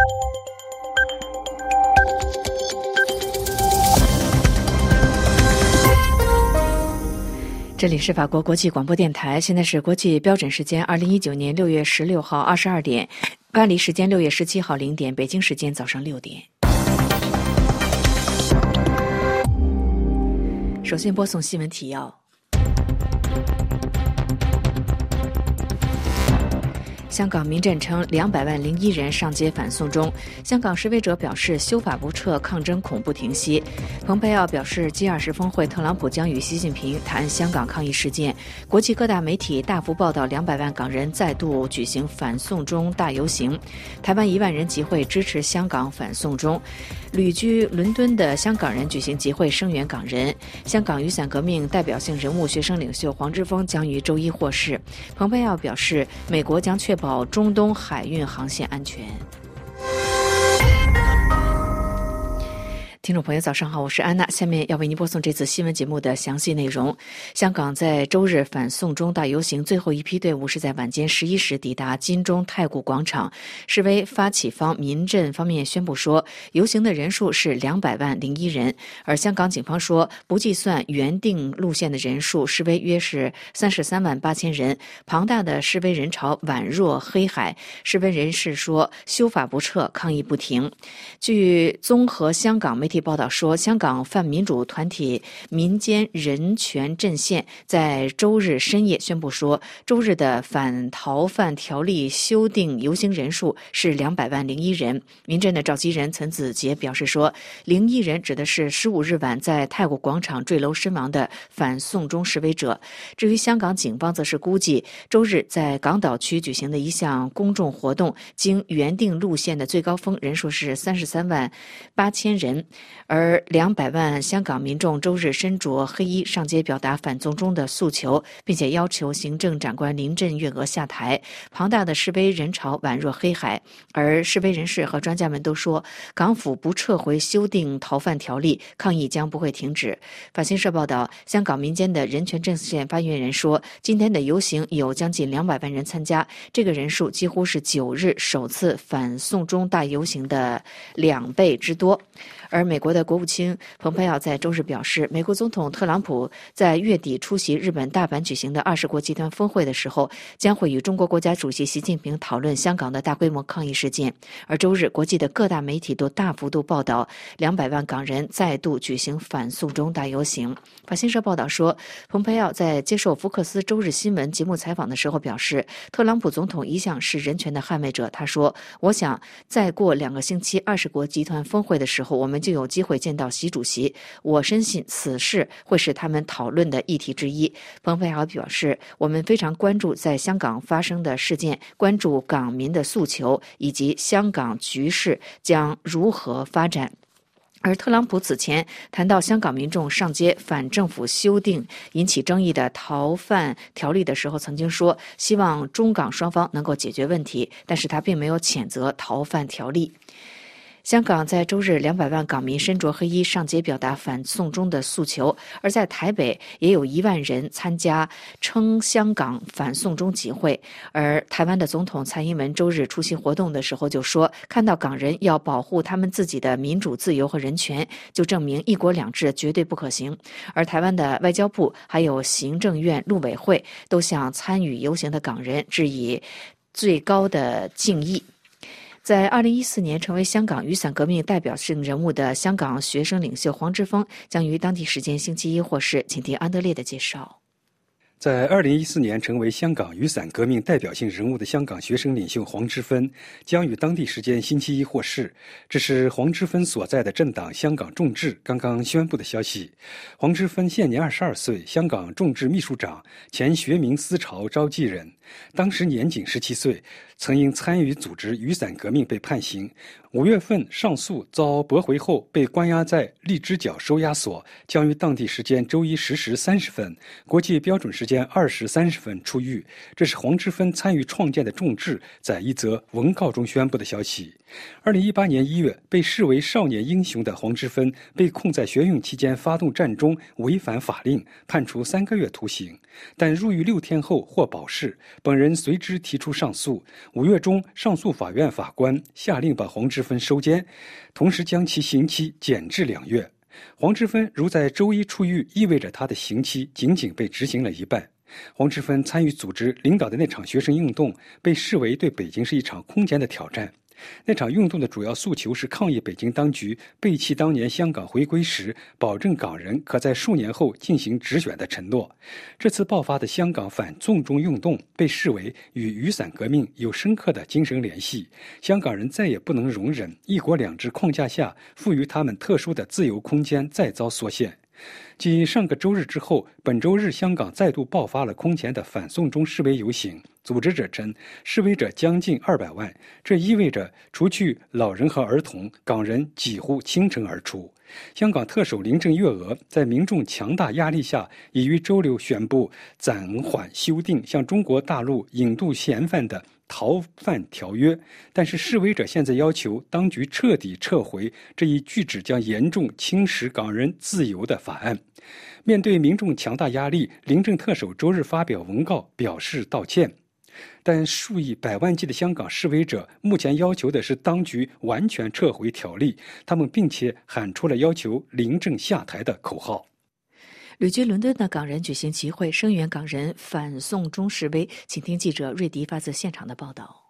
这里是法国国际广播电台，现在是国际标准时间2019年6月16号22点，巴黎时间6月17号0点，北京时间早上6点。首先播送新闻提要。香港民阵称20001人上街反送中，香港示威者表示修法不撤，抗争恐不停息。蓬佩奥表示 G20 峰会特朗普将与习近平谈香港抗议事件。国际各大媒体大幅报道200万港人再度举行反送中大游行。台湾1万人集会支持香港反送中。旅居伦敦的香港人举行集会声援港人。香港雨伞革命代表性人物学生领袖黄之锋将于周一获释。蓬佩奥表示，美国将确保中东海运航线安全。听众朋友早上好，我是安娜，下面要为您播送这次新闻节目的详细内容。香港在周日反送中大游行最后一批队伍是在晚间11时抵达金钟太古广场，示威发起方民阵方面宣布说，游行的人数是20001人，而香港警方说，不计算原定路线的人数，示威约是33万8千人，庞大的示威人潮宛若黑海。示威人士说，修法不撤，抗议不停。据综合香港媒体报道说，香港泛民主团体民间人权阵线在周日深夜宣布说，周日的反逃犯条例修订游行人数是20001人。民阵的召集人岑子杰表示说，01人指的是15日晚在太古广场坠楼身亡的反送中示威者。至于香港警方则是估计，周日在港岛区举行的一项公众活动，经原定路线的最高峰人数是33万8千人。而200万香港民众周日身着黑衣上街表达反送中的诉求，并且要求行政长官林郑月娥下台。庞大的示威人潮宛若黑海，而示威人士和专家们都说，港府不撤回修订逃犯条例，抗议将不会停止。法新社报道，香港民间的人权阵线发言人说，今天的游行有将近200万人参加，这个人数几乎是9日首次反送中大游行的2倍之多。而美国的国务卿蓬佩奥在周日表示，美国总统特朗普在月底出席日本大阪举行的20国集团峰会的时候，将会与中国国家主席习近平讨论香港的大规模抗议事件。而周日，国际的各大媒体都大幅度报道200万港人再度举行反送中大游行。法新社报道说，蓬佩奥在接受福克斯周日新闻节目采访的时候表示，特朗普总统一向是人权的捍卫者。他说，我想再过2个星期20国集团峰会的时候，我们就有机会见到习主席，我深信此事会是他们讨论的议题之一。蓬佩奥表示，我们非常关注在香港发生的事件，关注港民的诉求，以及香港局势将如何发展。而特朗普此前谈到香港民众上街反政府修订引起争议的逃犯条例的时候，曾经说希望中港双方能够解决问题，但是他并没有谴责逃犯条例。香港在周日200万港民身着黑衣上街表达反送中的诉求，而在台北也有1万人参加称香港反送中集会。而台湾的总统蔡英文周日出席活动的时候就说，看到港人要保护他们自己的民主自由和人权，就证明一国两制绝对不可行。而台湾的外交部还有行政院陆委会都向参与游行的港人致以最高的敬意。在2014年成为香港雨伞革命代表性人物的香港学生领袖黄之锋将于当地时间星期一获释，请听安德烈的介绍。 在2014年成为香港雨伞革命代表性人物的香港学生领袖黄之锋将于当地时间星期一获释，这是黄之锋所在的政党香港众志刚刚宣布的消息。黄之锋现年22岁，香港众志秘书长，前学民思潮召集人，当时年仅17岁，曾因参与组织雨伞革命被判刑。5月份上诉遭驳回后，被关押在荔枝角收押所，将于当地时间周一10时30分，国际标准时间20时30分出狱。这是黄之锋参与创建的众志在一则文告中宣布的消息。2018年1月，被视为少年英雄的黄之锋被控在学运期间发动战中违反法令，判处3个月徒刑，但入狱6天后获保释， 本人随之提出上诉。5月中，上诉法院法官下令把黄之锋收监，同时将其刑期减至2月。黄之锋如在周一出狱，意味着他的刑期仅仅被执行了一半。黄之锋参与组织领导的那场学生运动，被视为对北京是一场空前的挑战。那场运动的主要诉求是抗议北京当局背弃当年香港回归时保证港人可在数年后进行直选的承诺。这次爆发的香港反送中运动被视为与雨伞革命有深刻的精神联系，香港人再也不能容忍一国两制框架下赋予他们特殊的自由空间再遭缩限。继上个周日之后，本周日香港再度爆发了空前的反送中示威游行。组织者称，示威者将近200万，这意味着除去老人和儿童，港人几乎倾城而出。香港特首林郑月娥在民众强大压力下，已于周六宣布暂缓修订向中国大陆引渡嫌犯的逃犯条约，但是示威者现在要求当局彻底撤回这一据指将严重侵蚀港人自由的法案。面对民众强大压力，林郑特首周日发表文告表示道歉。但数以百万计的香港示威者目前要求的是当局完全撤回条例，他们并且喊出了要求林郑下台的口号。 旅居伦敦的港人举行集会，声援港人反送中示威。请听记者瑞迪发自现场的报道。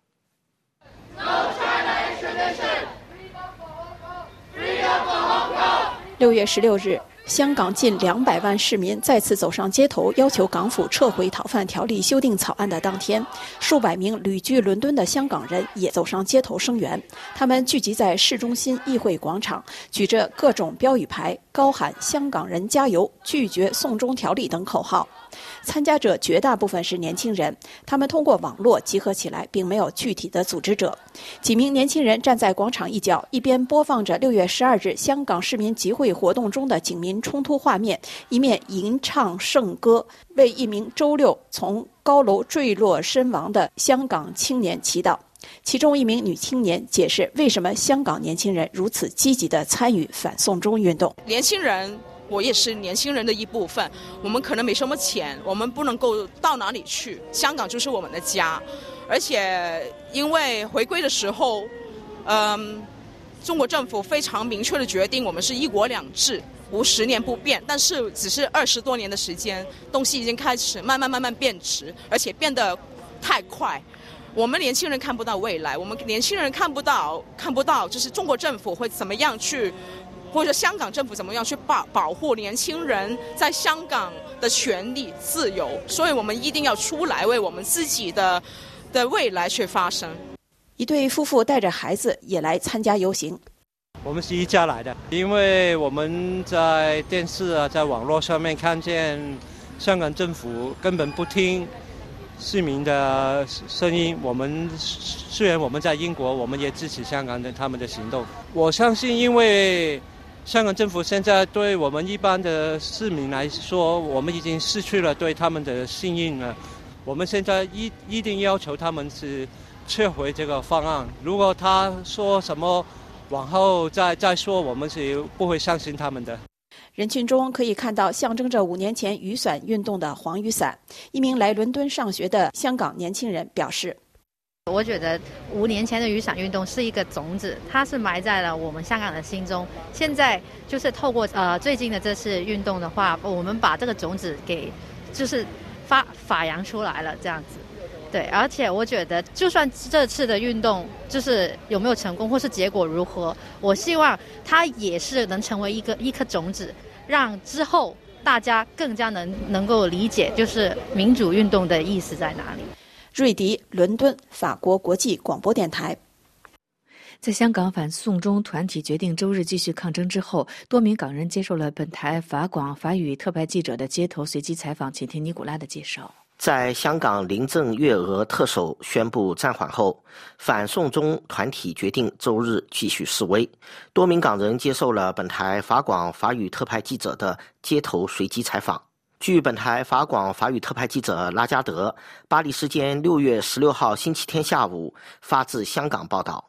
6月16日，香港近200万市民再次走上街头，要求港府撤回逃犯条例修订草案的当天，数百名旅居伦敦的香港人也走上街头声援。他们聚集在市中心议会广场，举着各种标语牌，高喊“香港人加油”、“拒绝送中条例”等口号。参加者绝大部分是年轻人，他们通过网络集合起来，并没有具体的组织者。几名年轻人站在广场一角，一边播放着6月12日香港市民集会活动中的警民冲突画面，一面吟唱圣歌，为一名周六从高楼坠落身亡的香港青年祈祷。其中一名女青年解释，为什么香港年轻人如此积极地参与反送中运动。 年轻人，我也是年轻人的一部分，我们可能没什么钱，我们不能够到哪里去，香港就是我们的家。而且因为回归的时候中国政府非常明确的决定我们是一国两制，50年不变，但是只是20多年的时间，东西已经开始慢慢变质，而且变得太快。我们年轻人看不到未来，我们年轻人看不到就是中国政府会怎么样去，或者香港政府怎么样去保护年轻人在香港的权利自由，所以我们一定要出来为我们自己的未来去发声。 一对夫妇带着孩子也来参加游行。 我们是一家来的，因为我们在电视在网络上面看见香港政府根本不听市民的声音。虽然我们在英国，我们也支持香港他们的行动。我相信，因为香港政府现在对我们一般的市民来说，我们已经失去了对他们的信任了。我们现在一定要求他们是撤回这个方案。如果他说什么往后再说，我们是不会相信他们的。 人群中可以看到象征着5年前雨伞运动的黄雨伞。一名来伦敦上学的香港年轻人表示， 我觉得5年前的雨伞运动是一个种子，它是埋在了我们香港的心中。现在就是透过最近的这次运动的话，我们把这个种子给就是发扬出来了，这样子。对，而且我觉得就算这次的运动就是有没有成功或是结果如何，我希望它也是能成为一颗种子，让之后大家更加能够理解就是民主运动的意思在哪里。 瑞迪，伦敦，法国国际广播电台。 在香港反送中团体决定周日继续抗争之后，多名港人接受了本台法广法语特派记者的街头随机采访，请听尼古拉的介绍。 在香港林郑月娥特首宣布暂缓后，反送中团体决定周日继续示威。多名港人接受了本台法广法语特派记者的街头随机采访。据本台法广法语特派记者拉加德巴黎时间6月16号星期天下午发自香港报道，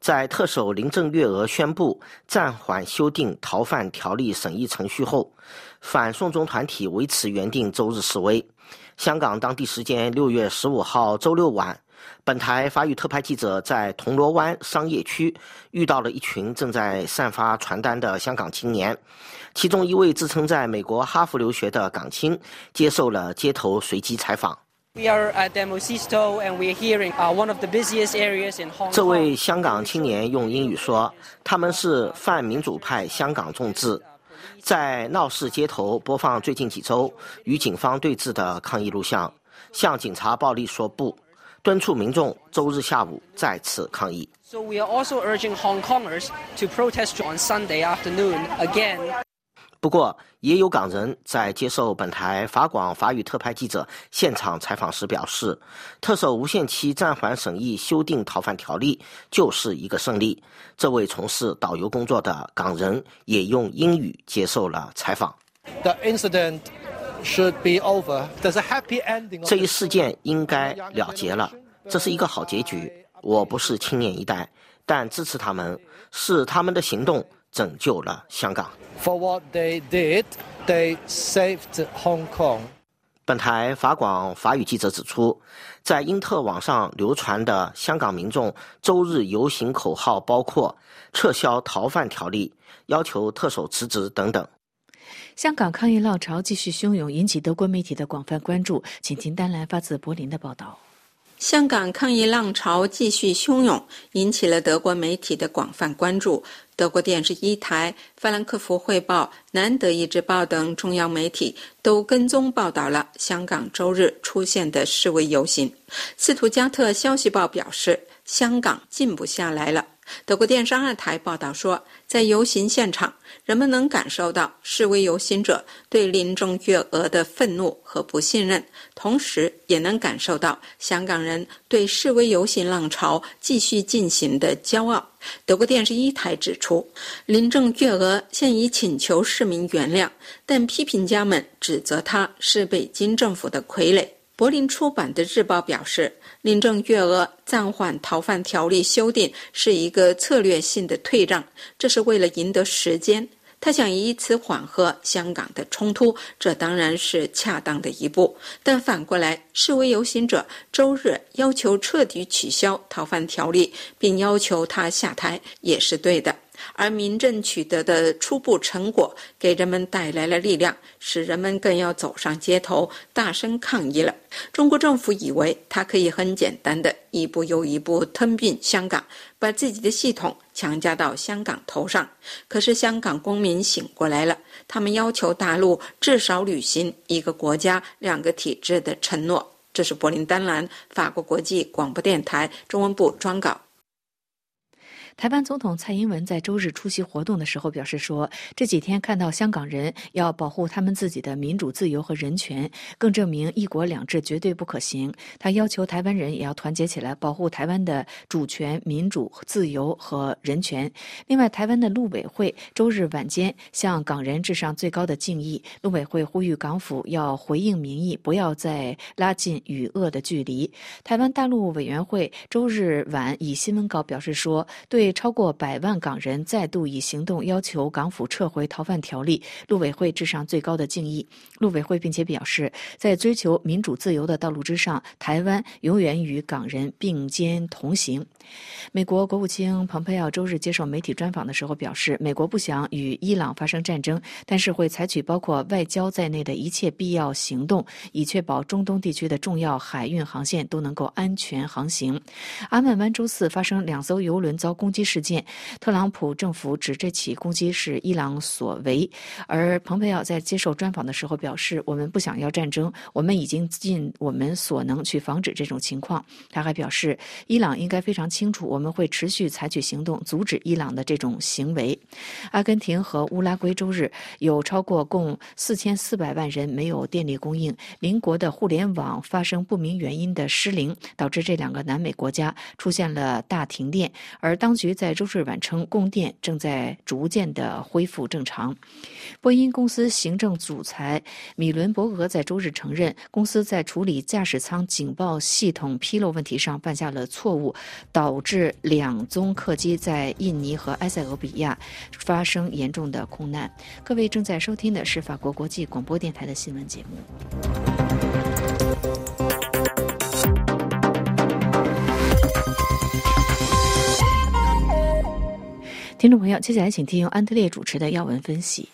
在特首林郑月娥宣布暂缓修订逃犯条例审议程序后，反送中团体维持原定周日示威。香港当地时间6月15号周六晚，本台法语特派记者在铜锣湾商业区遇到了一群正在散发传单的香港青年，其中一位自称在美国哈佛留学的港青接受了街头随机采访。 We are at Demosisto and we are here in one of the busiest areas in Hong Kong. 这位香港青年用英语说，他们是泛民主派香港众志，在闹市街头播放最近几周与警方对峙的抗议录像，向警察暴力说不，敦促民众周日下午再次抗议。 So we are also urging Hong Kongers to protest on Sunday afternoon again. 不过，也有港人在接受本台法广法语特派记者现场采访时表示，特首无限期暂缓审议修订逃犯条例就是一个胜利。这位从事导游工作的港人也用英语接受了采访。 The incident should be over. There's a happy ending. 这一事件应该了结了，这是一个好结局。我不是青年一代，但支持他们，是他们的行动拯救了香港。 For what they did, they saved Hong Kong. 本台法广法语记者指出，在英特网上流传的香港民众周日游行口号包括撤销逃犯条例、要求特首辞职等等。 香港抗议浪潮继续汹涌，引起德国媒体的广泛关注。请听丹兰发自柏林的报道。 香港抗议浪潮继续汹涌，引起了德国媒体的广泛关注。德国电视1台、法兰克福汇报、南德意志报等中央媒体都跟踪报道了香港周日出现的示威游行。斯图加特消息报表示，香港静不下来了。德国电视2台报道说，在游行现场，人们能感受到示威游行者对林郑月娥的愤怒和不信任，同时也能感受到香港人对示威游行浪潮继续进行的骄傲。德国电视1台指出，林郑月娥现已请求市民原谅，但批评家们指责她是北京政府的傀儡。柏林出版的日报表示，林郑月娥暂缓逃犯条例修订是一个策略性的退让，这是为了赢得时间。他想以此缓和香港的冲突，这当然是恰当的一步。但反过来，示威游行者周日要求彻底取消逃犯条例，并要求他下台，也是对的。而民政取得的初步成果给人们带来了力量，使人们更要走上街头大声抗议了。中国政府以为它可以很简单的一步又一步吞并香港，把自己的系统强加到香港头上。可是香港公民醒过来了，他们要求大陆至少履行一个国家两个体制的承诺。这是柏林丹兰法国国际广播电台中文部专稿。 台湾总统蔡英文在周日出席活动的时候表示说，这几天看到香港人要保护他们自己的民主自由和人权，更证明一国两制绝对不可行。他要求台湾人也要团结起来，保护台湾的主权、民主、自由和人权。另外，台湾的陆委会周日晚间向港人致上最高的敬意，陆委会呼吁港府要回应民意，不要再拉近与恶的距离。台湾大陆委员会周日晚以新闻稿表示说，对超过100万港人再度以行动要求港府撤回逃犯条例，陆委会致上最高的敬意。陆委会并且表示，在追求民主自由的道路之上，台湾永远与港人并肩同行。美国国务卿蓬佩奥周日接受媒体专访的时候表示，美国不想与伊朗发生战争，但是会采取包括外交在内的一切必要行动，以确保中东地区的重要海运航线都能够安全航行。阿曼湾周四发生2艘邮轮遭攻击事件，特朗普政府指这起攻击是伊朗所为，而蓬佩奥在接受专访的时候表示，我们不想要战争，我们已经尽我们所能去防止这种情况。他还表示，伊朗应该非常清楚，我们会持续采取行动阻止伊朗的这种行为。阿根廷和乌拉圭周日有超过共4400万人没有电力供应，邻国的互联网发生不明原因的失灵，导致这2个南美国家出现了大停电，而当局局在周日晚称，供电正在逐渐的恢复正常。波音公司行政总裁米伦伯格在周日承认，公司在处理驾驶舱警报系统纰漏问题上犯下了错误，导致2宗客机在印尼和埃塞俄比亚发生严重的空难。各位正在收听的是法国国际广播电台的新闻节目。听众朋友，接下来请听由安德烈主持的要闻分析。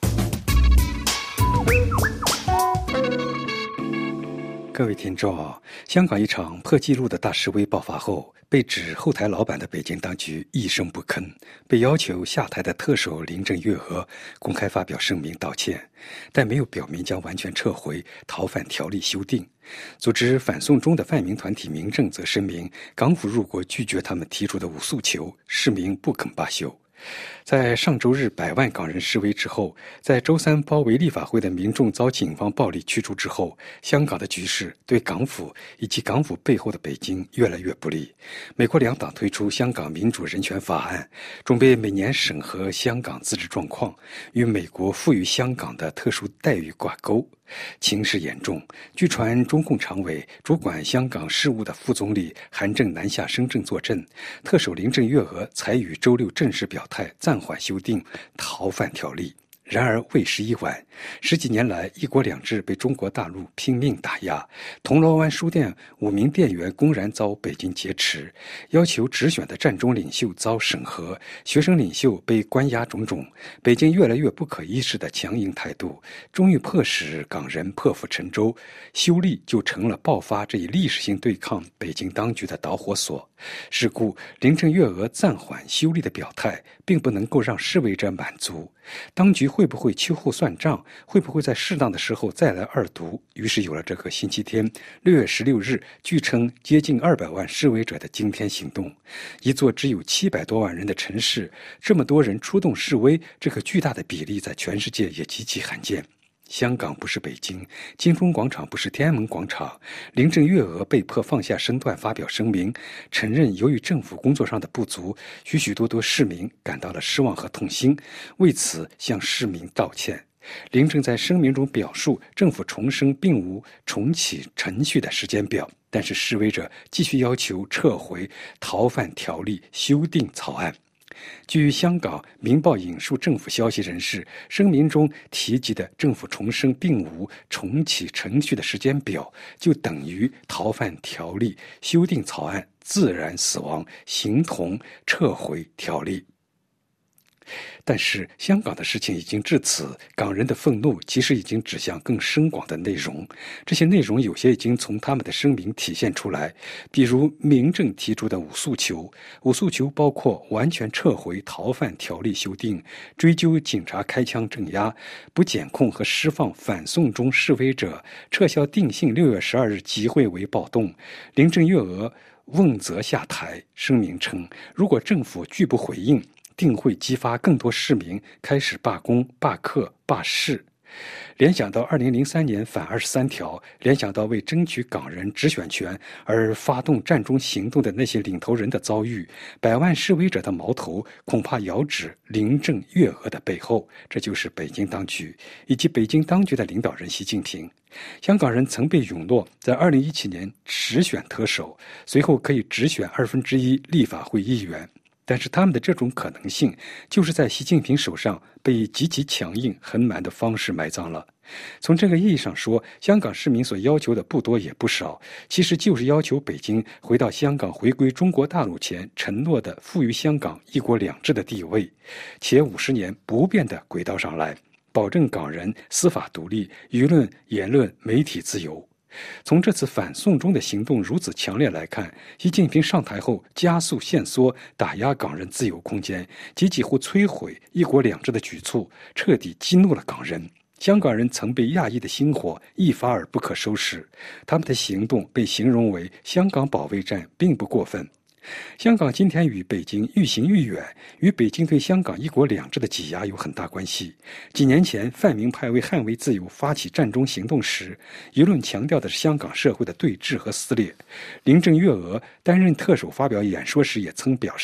各位听众，香港一场破纪录的大示威爆发后，被指后台老板的北京当局一声不吭，被要求下台的特首林郑月娥公开发表声明道歉，但没有表明将完全撤回逃犯条例修订。组织反送中的泛民团体民政则声明，港府如果拒绝他们提出的5诉求，市民不肯罢休。在上周日100万港人示威之后，在周三包围立法会的民众遭警方暴力驱逐之后，香港的局势对港府以及港府背后的北京越来越不利。美国2党推出香港民主人权法案，准备每年审核香港自治状况，与美国赋予香港的特殊待遇挂钩。情势严重，据传中共常委主管香港事务的副总理韩正南下深圳坐镇，特首林郑月娥才于周六正式表态暂缓修订逃犯条例。然而为时已晚，10几年来一国两制被中国大陆拼命打压，铜锣湾书店5名店员公然遭北京劫持，要求直选的战中领袖遭审核，学生领袖被关押种种，北京越来越不可一世的强硬态度，终于迫使港人破釜沉舟，修例就成了爆发这一历史性对抗北京当局的导火索。是故林郑月娥暂缓修例的表态并不能够让示威者满足，当局会不会秋后算账，会不会在适当的时候再来2读，于是有了这个星期天6月16日据称接近200万示威者的惊天行动。一座只有700多万人的城市，这么多人出动示威，这个巨大的比例在全世界也极其罕见。香港不是北京，金钟广场不是天安门广场。林郑月娥被迫放下身段发表声明，承认由于政府工作上的不足，许许多多市民感到了失望和痛心，为此向市民道歉。林郑在声明中表述，政府重申并无重启程序的时间表，但是示威者继续要求撤回逃犯条例修订草案。据香港《明报》引述政府消息人士，声明中提及的政府重申并无重启程序的时间表，就等于逃犯条例修订草案自然死亡，形同撤回条例。但是香港的事情已经至此，港人的愤怒其实已经指向更深广的内容，这些内容有些已经从他们的声明体现出来，比如民政提出的5诉求，5诉求包括完全撤回逃犯条例修订，追究警察开枪镇压，不检控和释放反送中示威者，撤销定性6月12日集会为暴动。林郑月娥问责下台，声明称，如果政府拒不回应，定会激发更多市民开始罢工、罢课、罢市。联想到2003年反23条，联想到为争取港人直选权而发动战中行动的那些领头人的遭遇，100万示威者的矛头恐怕遥指林郑月娥的背后，这就是北京当局以及北京当局的领导人习近平。香港人曾被允诺在2017年直选特首，随后可以直选1/2立法会议员，但是他们的这种可能性就是在习近平手上被极其强硬横蛮的方式埋葬了。从这个意义上说，香港市民所要求的不多也不少，其实就是要求北京回到香港回归中国大陆前承诺的赋予香港一国两制的地位，且50年不变的轨道上来，保证港人司法独立、舆论、言论、媒体自由。从这次反送中的行动如此强烈来看，习近平上台后加速限缩打压港人自由空间及几乎摧毁一国两制的举措，彻底激怒了港人。香港人曾被亚裔的星火一发而不可收拾，他们的行动被形容为香港保卫战，并不过分。香港今天与北京愈行愈远，与北京对香港一国两制的挤压有很大关系。几年前泛民派为捍卫自由发起战中行动时，舆论强调的是香港社会的对峙和撕裂。林郑月娥担任特首发表演说时也曾表示，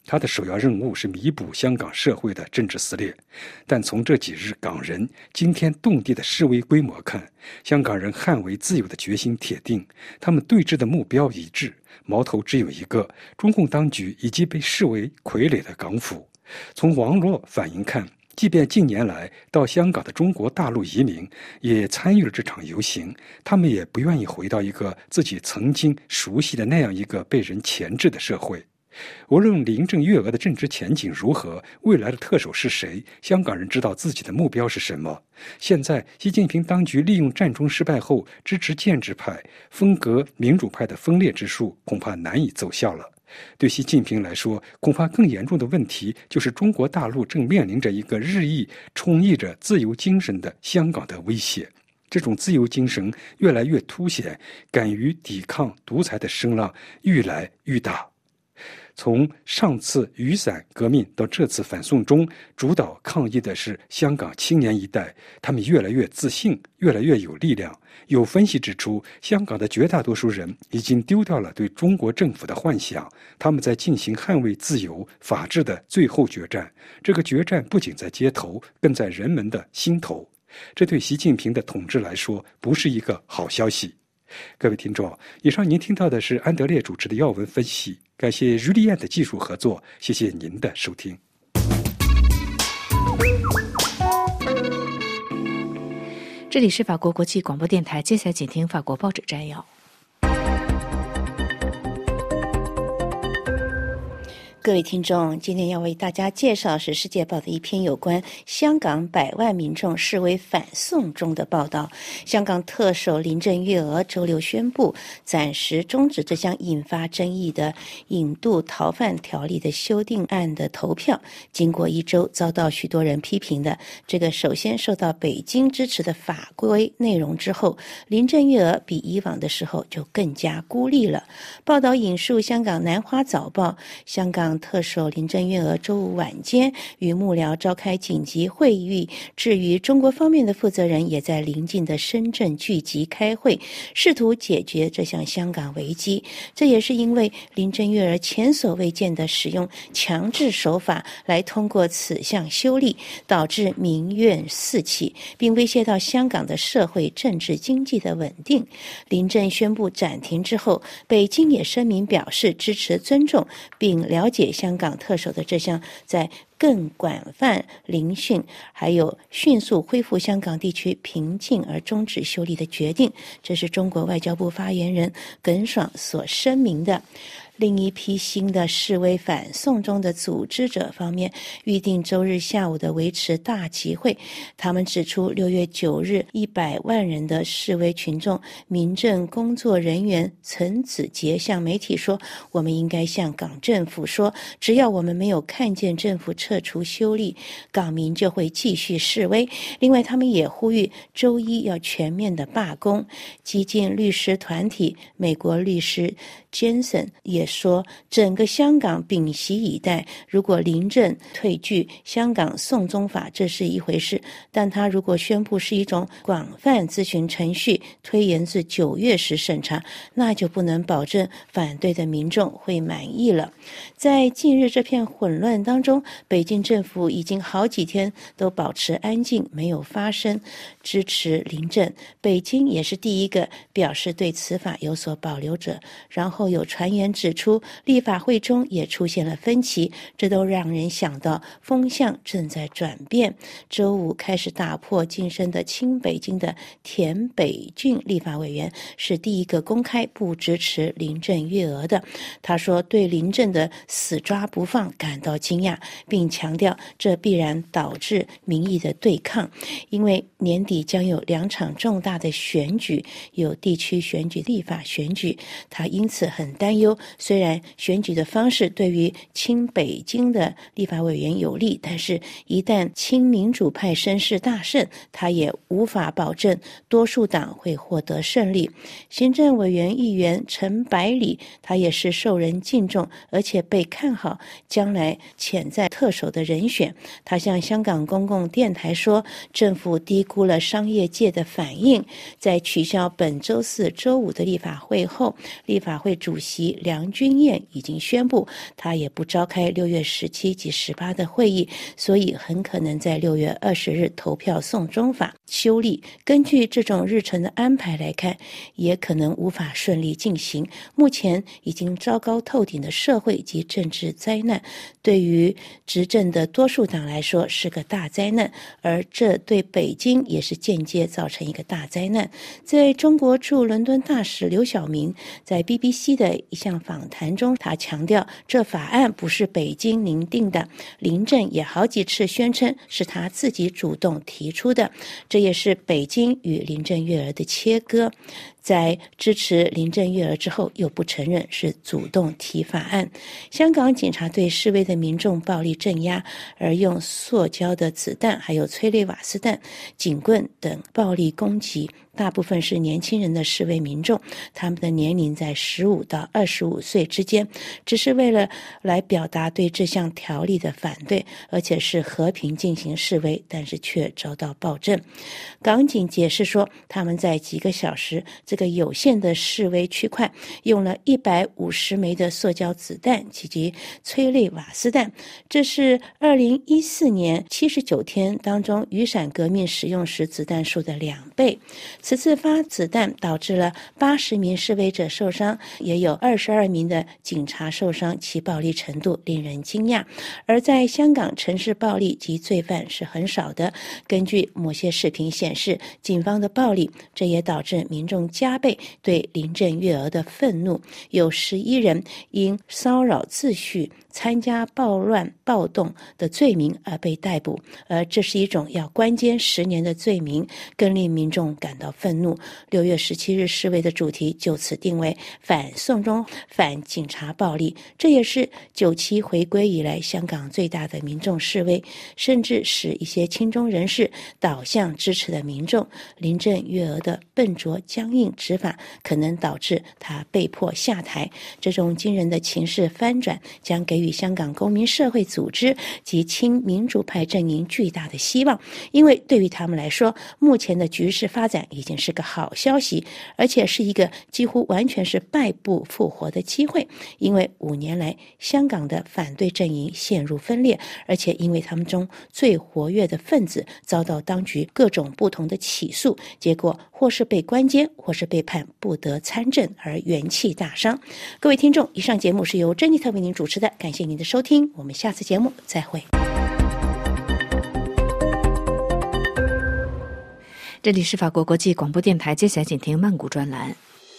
他的首要任务是弥补香港社会的政治撕裂。但从这几日港人惊天动地的示威规模看，香港人捍卫自由的决心铁定，他们对峙的目标一致，矛头只有一个：中共当局以及被视为傀儡的港府。从网络反应看，即便近年来到香港的中国大陆移民也参与了这场游行，他们也不愿意回到一个自己曾经熟悉的那样一个被人钳制的社会。无论林郑月娥的政治前景如何，未来的特首是谁，香港人知道自己的目标是什么。现在习近平当局利用战争失败后支持建制派、分隔民主派的分裂之术，恐怕难以奏效了。对习近平来说，恐怕更严重的问题就是中国大陆正面临着一个日益充溢着自由精神的香港的威胁。这种自由精神越来越凸显，敢于抵抗独裁的声浪愈来愈大。从上次雨伞革命到这次反送中，主导抗议的是香港青年一代，他们越来越自信，越来越有力量。有分析指出，香港的绝大多数人已经丢掉了对中国政府的幻想，他们在进行捍卫自由、法治的最后决战。这个决战不仅在街头，更在人们的心头。这对习近平的统治来说，不是一个好消息。各位听众，以上您听到的是安德烈主持的要闻分析，感谢于丽燕的技术合作，谢谢您的收听。 这里是法国国际广播电台，接下来请听法国报纸摘要。 各位听众，今天要为大家介绍是《世界报》的一篇有关香港100万民众示威反送中的报道。香港特首林郑月娥周六宣布暂时终止这项引发争议的引渡逃犯条例的修订案的投票。经过1周遭到许多人批评的这个首先受到北京支持的法规内容之后，林郑月娥比以往的时候就更加孤立了。报道引述香港南华早报，香港特首林郑月娥周五晚间与幕僚召开紧急会议，至于中国方面的负责人也在邻近的深圳聚集开会，试图解决这项香港危机。这也是因为林郑月娥前所未见的使用强制手法来通过此项修例，导致民怨四起，并威胁到香港的社会、政治、经济的稳定。林郑宣布暂停之后，北京也声明表示支持、尊重并了解香港特首的这项在更广泛聆讯还有迅速恢复香港地区平静而终止修例的决定，这是中国外交部发言人耿爽所声明的。另一批新的示威反送中的组织者方面，预定周日下午的维持大集会。他们指出，6月9日100万人的示威群众、民政工作人员陈子杰向媒体说，我们应该向港政府说，只要我们没有看见政府撤除修例，港民就会继续示威。另外，他们也呼吁周一要全面的罢工。激进律师团体美国律师 Jensen 也说，整个香港屏息以待，如果林郑退居香港送中法，这是一回事，但他如果宣布是一种广泛咨询程序，推延至9月时审查，那就不能保证反对的民众会满意了。在近日这片混乱当中，北京政府已经好几天都保持安静，没有发声支持林郑。北京也是第一个表示对此法有所保留者。然后有传言指出，立法会中也出现了分歧，这都让人想到风向正在转变。周五开始打破晋升的亲北京的田北俊立法委员是第一个公开不支持林郑月娥的。他说对林郑的死抓不放感到惊讶，并强调这必然导致民意的对抗，因为年底将有2场重大的选举，有地区选举、立法选举。他因此很担忧，虽然选举的方式对于亲北京的立法委员有利，但是一旦亲民主派声势大胜，他也无法保证多数党会获得胜利。行政委员议员陈百里，他也是受人敬重而且被看好将来潜在特首的人选。他向香港公共电台说，政府低估了商业界的反应。在取消本周四、周五的立法会后，立法会主席梁君彦已经宣布，他也不召开6月17及18的会议，所以很可能在6月20日投票送中法修例。根据这种日程的安排来看，也可能无法顺利进行。目前已经糟糕透顶的社会及政治灾难，对于执政的多数党来说是个大灾难，而这对北京也是间接造成一个大灾难。在中国驻伦敦大使刘晓明在 BBC 的一项访谈中，他强调这法案不是北京拟定的，林郑也好几次宣称是他自己主动提出的，这也是北京与林郑月娥的切割。在支持林郑月娥之后，又不承认是主动提法案。香港警察对示威的民众暴力镇压，而用塑胶的子弹、还有催泪瓦斯弹、警棍等暴力攻击，大部分是年轻人的示威民众，他们的年龄在15到25岁之间，只是为了来表达对这项条例的反对，而且是和平进行示威，但是却遭到暴政。港警解释说，他们在几个小时这个有限的示威区块用了150枚的塑胶子弹以及催泪瓦斯弹，这是2014年79天当中雨伞革命使用时子弹数的2倍。此次发子弹导致了80名示威者受伤，也有22名的警察受伤，其暴力程度令人惊讶。而在香港，城市暴力及罪犯是很少的，根据某些视频显示，警方的暴力，这也导致民众加倍对林郑月娥的愤怒，有11人因骚扰秩序、参加暴乱暴动的罪名而被逮捕，而这是一种要关监10年的罪名，更令民众感到愤怒。6月17日示威的主题就此定为反送中、反警察暴力，这也是97回归以来香港最大的民众示威，甚至使一些亲中人士导向支持的民众。林郑月娥的笨拙僵硬执法可能导致他被迫下台，这种惊人的情势翻转将给予香港公民社会组织及亲民主派阵营巨大的希望，因为对于他们来说，目前的局势发展已经是个好消息，而且是一个几乎完全是败部复活的机会。因为5年来香港的反对阵营陷入分裂，而且因为他们中最活跃的分子遭到当局各种不同的起诉，结果或是被关监，或是被判不得参政，而元气大伤。各位听众，以上节目是由珍妮特为您主持的，感谢您的收听，我们下次节目再会。 这里是法国国际广播电台，接下来请听曼谷专栏。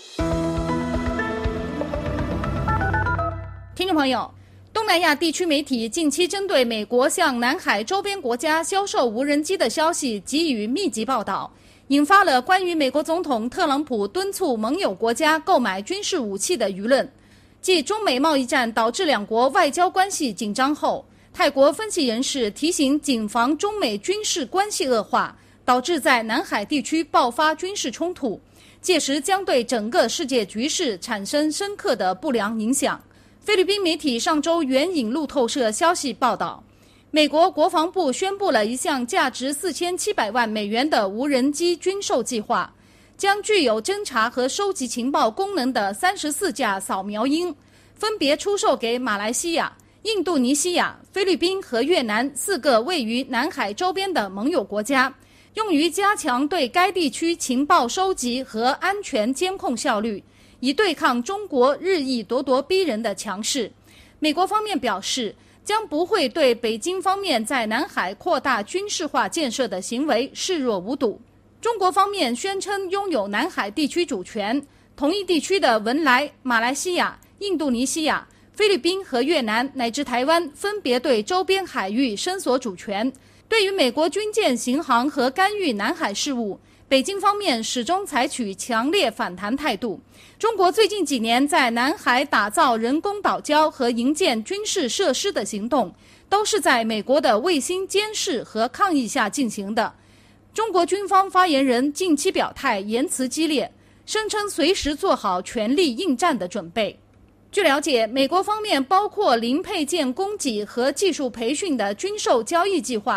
听众朋友，东南亚地区媒体近期针对美国向南海周边国家销售无人机的消息给予密集报道，引发了关于美国总统特朗普敦促盟友国家购买军事武器的舆论。继中美贸易战导致两国外交关系紧张后，泰国分析人士提醒谨防中美军事关系恶化，导致在南海地区爆发军事冲突，届时将对整个世界局势产生深刻的不良影响。菲律宾媒体上周援引路透社消息报道，美国国防部宣布了一项价值4700万美元的无人机军售计划，将具有侦察和收集情报功能的34架扫描鹰分别出售给马来西亚、印度尼西亚、菲律宾和越南4个位于南海周边的盟友国家，用于加强对该地区情报收集和安全监控效率，以对抗中国日益咄咄逼人的强势。美国方面表示，将不会对北京方面在南海扩大军事化建设的行为视若无睹。中国方面宣称拥有南海地区主权，同一地区的文莱、马来西亚、印度尼西亚、菲律宾和越南乃至台湾分别对周边海域伸索主权。对于美国军舰行航和干预南海事务，北京方面始终采取强烈反弹态度。中国最近几年在南海打造人工岛礁和营建军事设施的行动，都是在美国的卫星监视和抗议下进行的。中国军方发言人近期表态言辞激烈，声称随时做好全力应战的准备。据了解，美国方面包括零配件供给和技术培训的军售交易计划，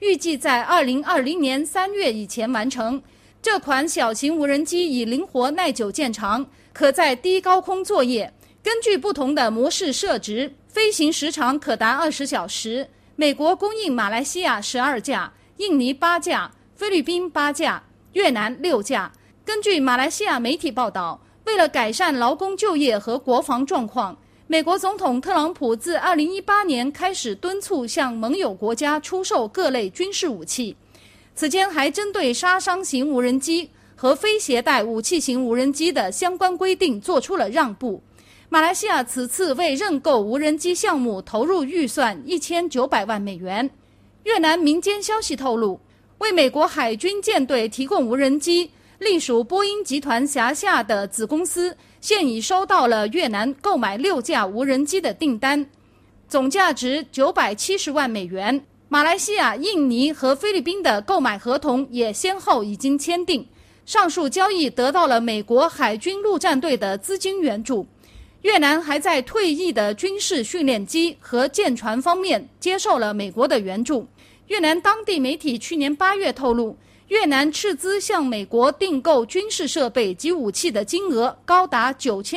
预计在2020年3月以前完成。这款小型无人机以灵活耐久见长，可在低高空作业，根据不同的模式设置，飞行时长可达20小时。美国供应马来西亚12架，印尼8架，菲律宾8架，越南6架。根据马来西亚媒体报道，为了改善劳工就业和国防状况，美国总统特朗普自2018年开始敦促向盟友国家出售各类军事武器。此间还针对杀伤型无人机和非携带武器型无人机的相关规定做出了让步。马来西亚此次为认购无人机项目投入预算1900万美元。越南民间消息透露，为美国海军舰队提供无人机，隶属波音集团辖下的子公司现已收到了越南购买6架无人机的订单，总价值970万美元。马来西亚、印尼和菲律宾的购买合同也先后已经签订，上述交易得到了美国海军陆战队的资金援助。越南还在退役的军事训练机和舰船方面接受了美国的援助。越南当地媒体去年8月透露，越南斥资向美国订购军事设备及武器的金额高达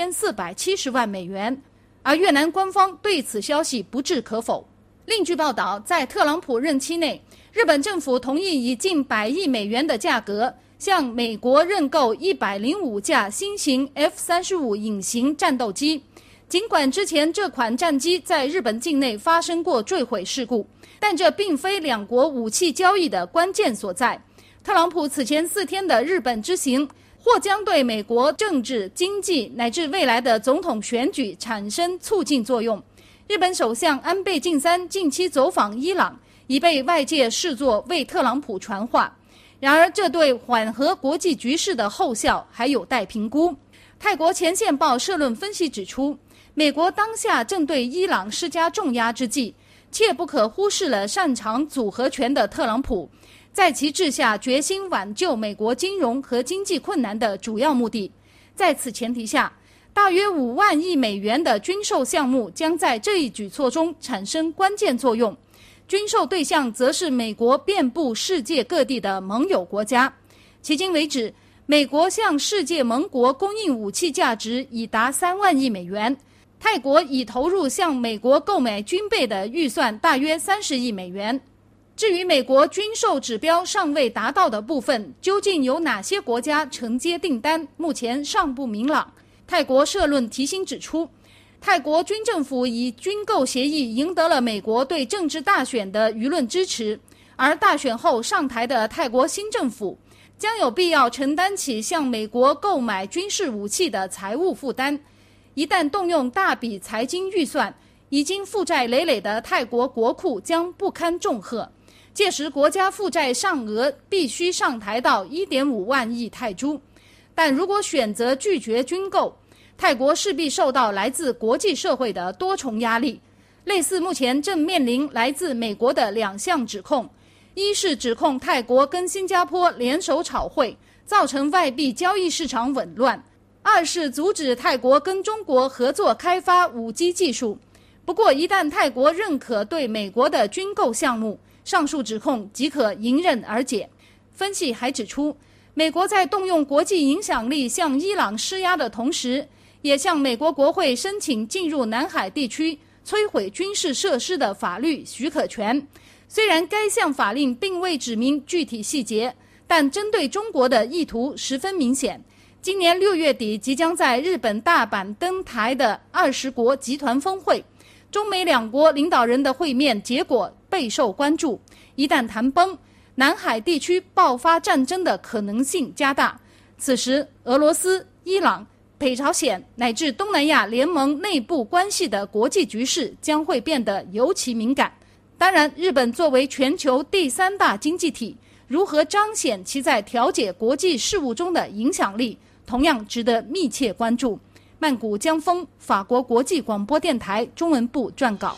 9470万美元，而越南官方对此消息不置可否。另据报道，在特朗普任期内，日本政府同意以近100亿美元的价格向美国认购105架新型 F-35 隐形战斗机。尽管之前这款战机在日本境内发生过坠毁事故，但这并非两国武器交易的关键所在。特朗普此前4天的日本之行或将对美国政治、经济乃至未来的总统选举产生促进作用。日本首相安倍晋三近期走访伊朗，已被外界视作为特朗普传话。然而，这对缓和国际局势的后效还有待评估。泰国前线报社论分析指出，美国当下正对伊朗施加重压之际，切不可忽视了擅长组合拳的特朗普在其治下决心挽救美国金融和经济困难的主要目的。在此前提下，大约5万亿美元的军售项目将在这一举措中产生关键作用。军售对象则是美国遍布世界各地的盟友国家。迄今为止，美国向世界盟国供应武器价值已达3万亿美元。泰国已投入向美国购买军备的预算大约30亿美元。至于美国军售指标尚未达到的部分，究竟有哪些国家承接订单，目前尚不明朗。泰国社论提醒指出，泰国军政府以军购协议赢得了美国对政治大选的舆论支持，而大选后上台的泰国新政府将有必要承担起向美国购买军事武器的财务负担。一旦动用大笔财经预算，已经负债累累的泰国国库将不堪重荷，届时国家负债上额必须上抬到 1.5 万亿泰铢。但如果选择拒绝军购，泰国势必受到来自国际社会的多重压力，类似目前正面临来自美国的2项指控：一是指控泰国跟新加坡联手炒汇，造成外币交易市场紊乱；二是阻止泰国跟中国合作开发 5G 技术。不过，一旦泰国认可对美国的军购项目，上述指控即可迎刃而解。分析还指出，美国在动用国际影响力向伊朗施压的同时，也向美国国会申请进入南海地区摧毁军事设施的法律许可权。虽然该项法令并未指明具体细节，但针对中国的意图十分明显。今年6月底即将在日本大阪登台的20国集团峰会，中美2国领导人的会面结果备受关注。一旦谈崩，南海地区爆发战争的可能性加大。此时，俄罗斯、伊朗、北朝鲜乃至东南亚联盟内部关系的国际局势将会变得尤其敏感。当然，日本作为全球第3大经济体，如何彰显其在调解国际事务中的影响力，同样值得密切关注。曼谷江峰，法国国际广播电台中文部撰稿。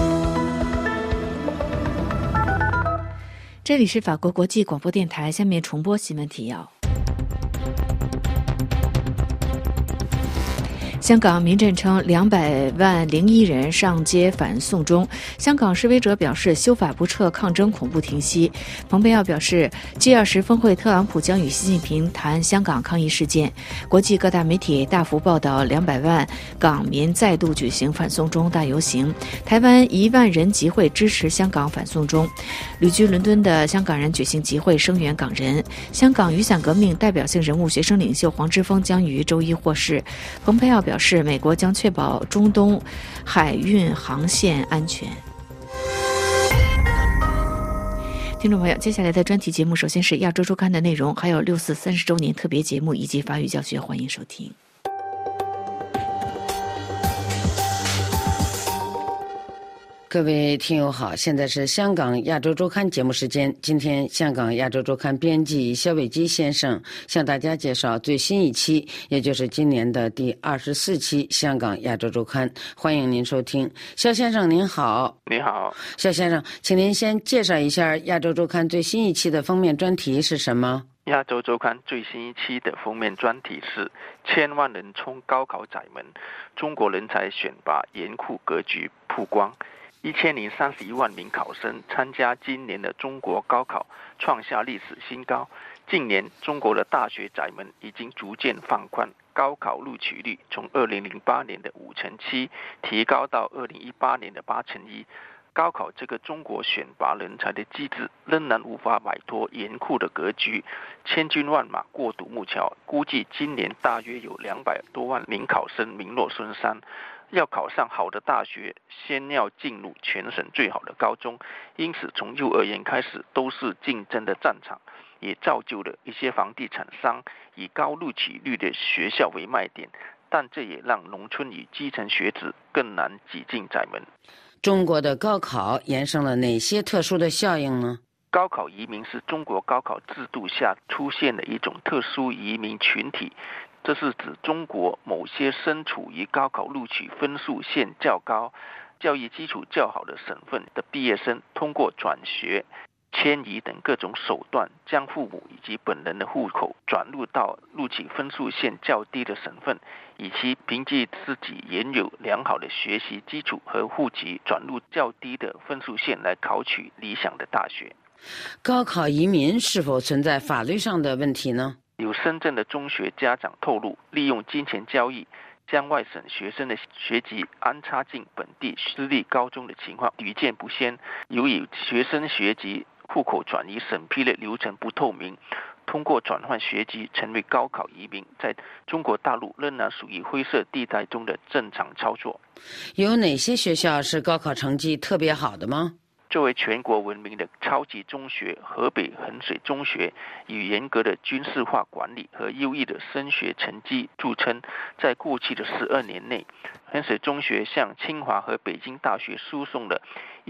这里是法国国际广播电台，下面重播新闻提要。 香港民阵称20001人上街反送中，香港示威者表示修法不撤，抗争恐怖停息。蓬佩奥表示 G20 峰会特朗普将与习近平谈香港抗议事件。国际各大媒体大幅报道200万港民再度举行反送中大游行，台湾1万人集会支持香港反送中。旅居伦敦的香港人举行集会声援港人。香港雨伞革命代表性人物学生领袖黄之锋将于周一获释。蓬佩奥表示，美国将确保中东海运航线安全。听众朋友，接下来的专题节目首先是亚洲周刊的内容，还有6·4 30周年特别节目以及法语教学，欢迎收听。 各位听友好，现在是香港亚洲周刊节目时间。今天香港亚洲周刊编辑肖伟基先生向大家介绍最新一期，也就是今年的第24期香港亚洲周刊，欢迎您收听。肖先生您好。 你好。 肖先生，请您先介绍一下亚洲周刊最新一期的封面专题是什么？ 亚洲周刊最新一期的封面专题是千万人冲高考窄门，中国人才选拔严酷格局曝光。1031万名考生参加今年的中国高考，创下历史新高。近年中国的大学窄门已经逐渐放宽，高考录取率从2008年的7%提高到2018年的1/8。高考这个中国选拔人才的机制仍然无法摆脱严酷的格局，千军万马过独木桥，估计今年大约有200多万名考生名落孙山。要考上好的大学，先要进入全省最好的高中，因此从幼儿园开始都是竞争的战场，也造就了一些房地产商以高录取率的学校为卖点，但这也让农村与基层学子更难挤进窄门。 中国的高考衍生了哪些特殊的效应呢？ 高考移民是中国高考制度下出现的一种特殊移民群体，这是指中国某些身处于高考录取分数线较高、教育基础较好的省份的毕业生，通过转学、迁移等各种手段，将父母以及本人的户口转入到录取分数线较低的省份，以其凭借自己原有良好的学习基础和户籍转入较低的分数线来考取理想的大学。 高考移民是否存在法律上的问题呢？ 有深圳的中学家长透露，利用金钱交易将外省学生的学籍安插进本地私立高中的情况屡见不鲜。由于学生学籍户口转移审批的流程不透明，通过转换学籍成为高考移民，在中国大陆仍然属于灰色地带中的正常操作。 有哪些学校是高考成绩特别好的吗？ 作为全国闻名的超级中学，河北衡水中学以严格的军事化管理和优异的升学成绩著称。在过去的12年内，衡水中学向清华和北京大学输送了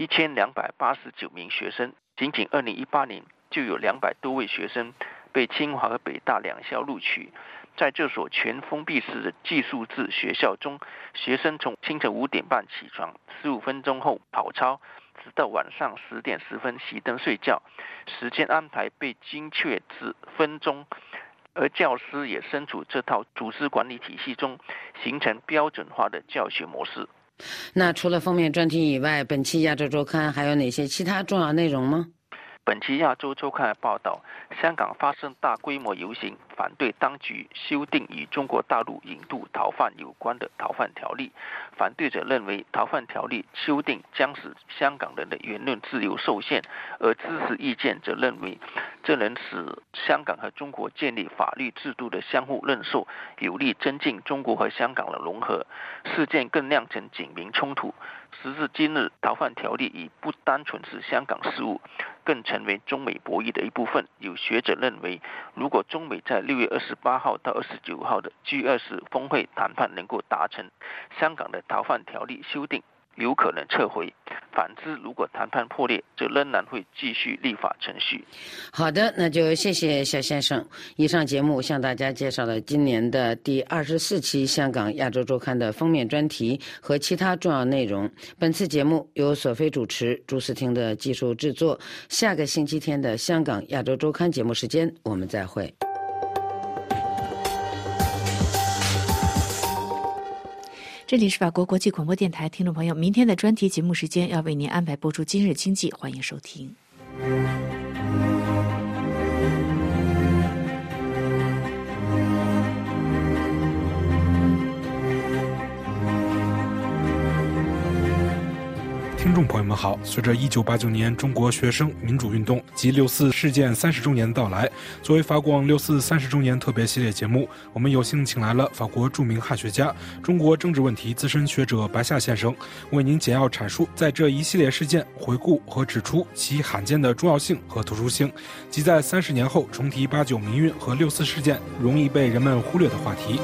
1289名学生，仅仅2018年就有200多位学生被清华和北大两校录取。在这所全封闭式的寄宿制学校中，学生从清晨5点半起床，15分钟后跑操，直到晚上10点10分熄灯睡觉，时间安排被精确至分钟，而教师也身处这套组织管理体系中，形成标准化的教学模式。 那除了封面专题以外，本期亚洲周刊还有哪些其他重要内容吗？ 本期亚洲周刊报道，香港发生大规模游行，反对当局修订与中国大陆引渡逃犯有关的逃犯条例。反对者认为逃犯条例修订将使香港人的言论自由受限，而支持意见者认为这能使香港和中国建立法律制度的相互认受，有利增进中国和香港的融合。事件更酿成警民冲突。时至今日，逃犯条例已不单纯是香港事务，更成为中美博弈的一部分。有学者认为，如果中美在6月28号到29号的 G20 峰会谈判能够达成，香港的逃犯条例修订有可能撤回。反之，如果谈判破裂，则仍然会继续立法程序。 好的，那就谢谢肖先生。以上节目向大家介绍了今年的第24期香港亚洲周刊的封面专题和其他重要内容。本次节目由索菲主持，朱思婷的技术制作。下个星期天的香港亚洲周刊节目时间，我们再会。 这里是法国国际广播电台，听众朋友，明天的专题节目时间要为您安排播出今日经济，欢迎收听。 听众朋友们好，随着1989年中国学生民主运动及六四事件30周年的到来，作为法广六四30周年特别系列节目，我们有幸请来了法国著名汉学家、中国政治问题资深学者白夏先生，为您简要阐述在这一系列事件回顾和指出其罕见的重要性和特殊性，即在30年后重提89民运和六四事件容易被人们忽略的话题。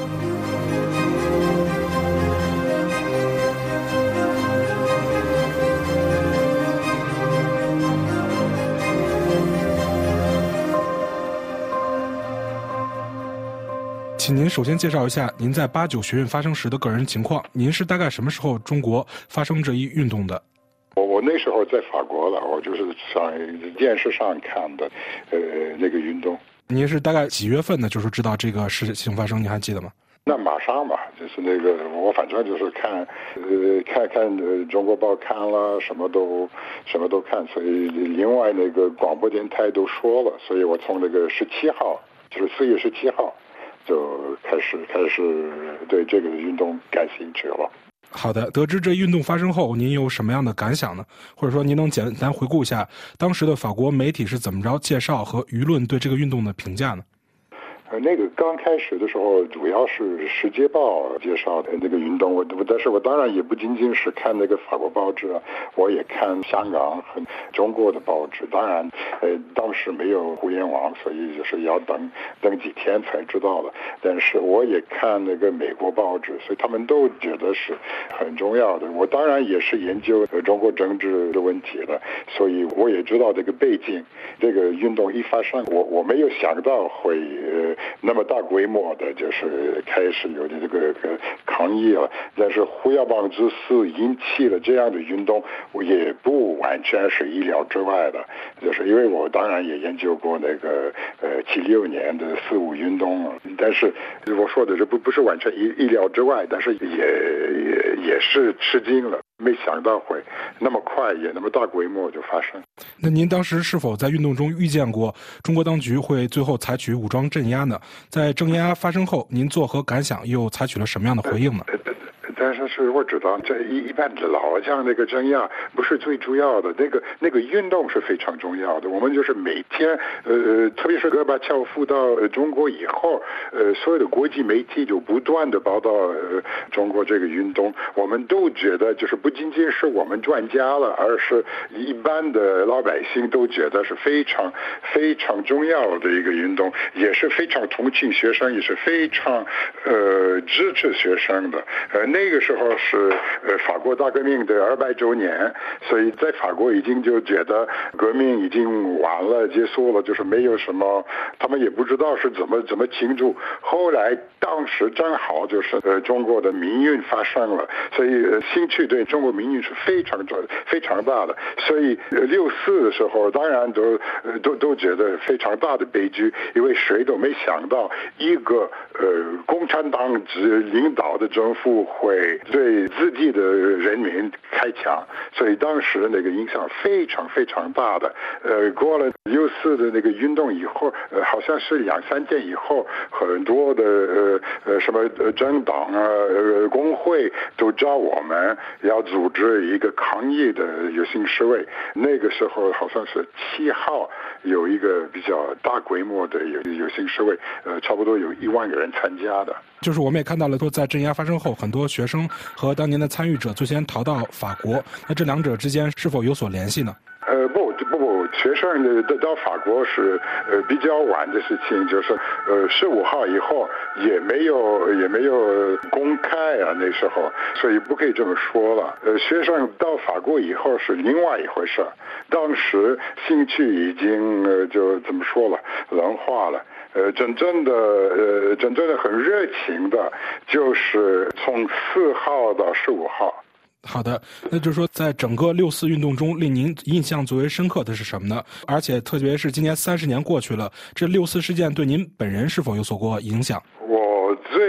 请您首先介绍一下您在89学运发生时的个人情况。您是大概什么时候中国发生这一运动的？ 我那时候在法国了，我就是上电视上看的，那个运动。 您是大概几月份呢？就是知道这个事情发生，你还记得吗？ 那马上吧，就是那个我反正就是看中国报看了，什么都看，所以另外那个广播电台都说了，所以我从那个17号，就是4月17号。就开始对这个运动感兴趣了。 好的，得知这运动发生后，您有什么样的感想呢？或者说您能简单回顾一下当时的法国媒体是怎么着介绍和舆论对这个运动的评价呢？ 那个刚开始的时候，主要是《世界报》介绍的那个运动，但是我当然也不仅仅是看那个法国报纸，我也看香港和中国的报纸。当然，当时没有互联网，所以就是要等几天才知道的。但是我也看那个美国报纸，所以他们都觉得是很重要的。我当然也是研究中国政治的问题的，所以我也知道这个背景。这个运动一发生，我没有想到会那么大规模的，就是开始有这个抗议了。但是胡耀邦之死引起了这样的运动，也不完全是意料之外的。就是因为我当然也研究过那个76年的4·5运动，但是我说的这不是完全意料之外，但是也是吃惊了。没想到会那么快也那么大规模就发生。 那您当时是否在运动中预见过中国当局会最后采取武装镇压呢？在镇压发生后，您作何感想？又采取了什么样的回应呢？ 但是我知道，这一般老讲那个镇压不是最主要的，那个运动是非常重要的。我们就是每天，特别是戈巴乔夫到中国以后，所有的国际媒体就不断的报道中国这个运动。我们都觉得，就是不仅仅是我们专家了，而是一般的老百姓都觉得是非常非常重要的一个运动，也是非常同情学生，也是非常支持学生的。那个时候是法国大革命的200周年，所以在法国已经就觉得革命已经完了，结束了，就是没有什么，他们也不知道是怎么庆祝。后来当时正好就是中国的民运发生了，所以兴趣对中国民运是非常大的。所以64的时候，当然都觉得非常大的悲剧，因为谁都没想到一个共产党领导的政府会对自己的人民开枪，所以当时那个影响非常非常大的。过了64的那个运动以后，好像是2-3天以后，很多的什么政党啊、工会都找我们要组织一个抗议的游行示威。那个时候好像是7号有一个比较大规模的游行示威，差不多有1万个人参加的。 就是我们也看到了说，在镇压发生后，很多学生和当年的参与者最先逃到法国，那这两者之间是否有所联系呢？ 不，学生到法国是比较晚的事情，就是15号以后也没有公开啊，那时候，所以不可以这么说了。学生到法国以后是另外一回事，当时兴趣已经就怎么说了，冷化了。真正的很热情的，就是从4号到15号。 好的，那就是说，在整个64运动中，令您印象最为深刻的是什么呢？而且特别是今年30年过去了，这64事件对您本人是否有所过影响？ 我最